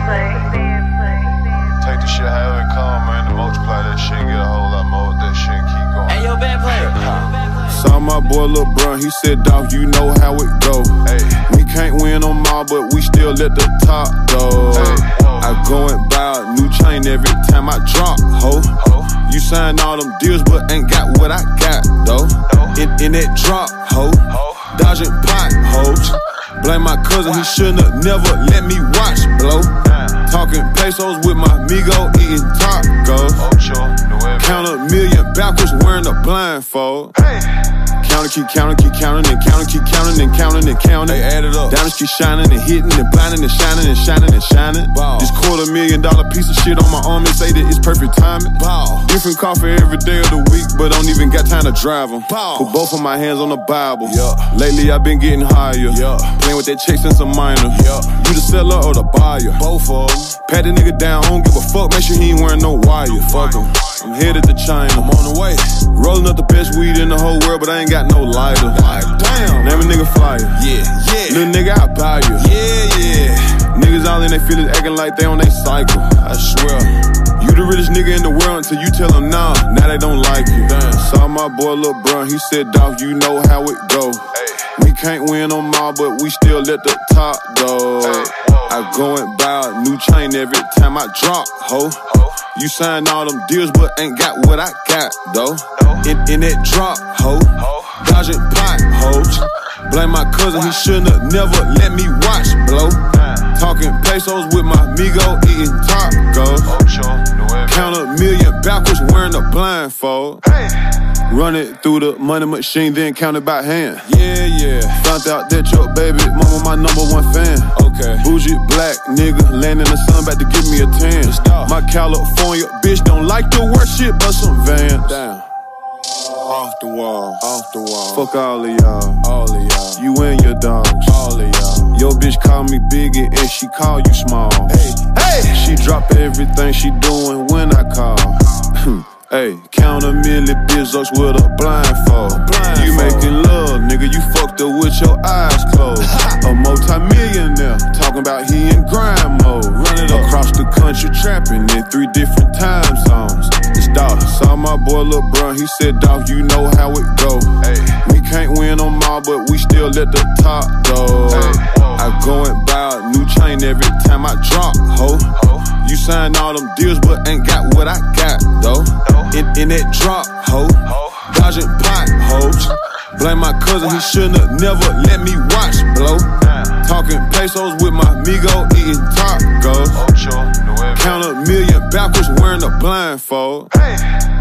Take the shit however it come, man. To multiply that shit, get a whole lot more with that shit and keep going. Hey, yo, band player. Saw my boy Lil Bruh, he said, dawg, you know how it go. Hey. We can't win them all, but we still at the top, though. Hey. I go and buy a new chain every time I drop, ho. You sign all them deals, but ain't got what I got, though. In that drop, ho. Dodging potholes. Blame my cousin, he shouldn't have never let me watch blow. Talking pesos with my amigo, eating tacos. Count a million backwards wearing a blindfold. Counting, keep counting, keep counting, and counting, keep counting, and counting, and counting. They add it up. Diamonds keep shining and hitting and blinding and shining and shining and shining. Ball. This $250,000 piece of shit on my arm, they say that it's perfect timing. Ball. Different car for every day of the week, but don't even got time to drive them. Ball. Put both of my hands on the Bible. Yeah. Lately I've been getting higher. Yeah. Playing with that check since I'm minor. Yeah. You the seller or the buyer? Both of them. Pat the nigga down, I don't give a fuck. Make sure he ain't wearing no wire. Fuck him. I'm headed to China. I'm on the way. Rolling up the best weed in the whole world, but I ain't got no lighter. Damn. Name a nigga flyer. Yeah, yeah. Little nigga, I buy you. Yeah, yeah. Niggas all in they feelings acting like they on they cycle. I swear. You the realest nigga in the world until you tell them nah. Now they don't like you. Damn. Saw my boy Lil Bruh, he said, dawg, you know how it go. We can't win them all, but we still at the top, though. I go and buy a new chain every time I drop, ho. You sign all them deals, but ain't got what I got, though. In that drop, ho. Dodging potholes. Blame my cousin, he shouldn't have never let me watch blow. Talking pesos with my amigo, eating tacos. Count a million backwards wearing a blindfold. Run it through the money machine, then count it by hand. Yeah, yeah. Found out that your baby mama my #1 fan. Okay. Bougie black nigga, laying in the sun, about to give me a tan. My California bitch don't like to work shit, but some Vans. Damn. Off the wall, off the wall. Fuck all of y'all, all of y'all. You and your dogs, all of y'all. Your bitch call me biggie and she call you small. Hey, hey. She drop everything she doing when I call. Hey, count a million bizzos with a blindfold. You making love, nigga, you fucked up with your eyes closed. A multi-millionaire, talking about he in grind mode. Running across the country, trapping in 3 different time zones. It's dawg. Saw my boy Lil Bruh, he said, dawg, you know how it go. We can't win them all, but we still at the top, though. I go and buy a new chain every time I drop, ho. You sign all them deals, but ain't got what I got, though. In that drop, ho. Dodging potholes. Blame my cousin, he shouldn't have never let me watch blow. Talking pesos with my amigo, eating tacos. Count a million backwards wearing a blindfold.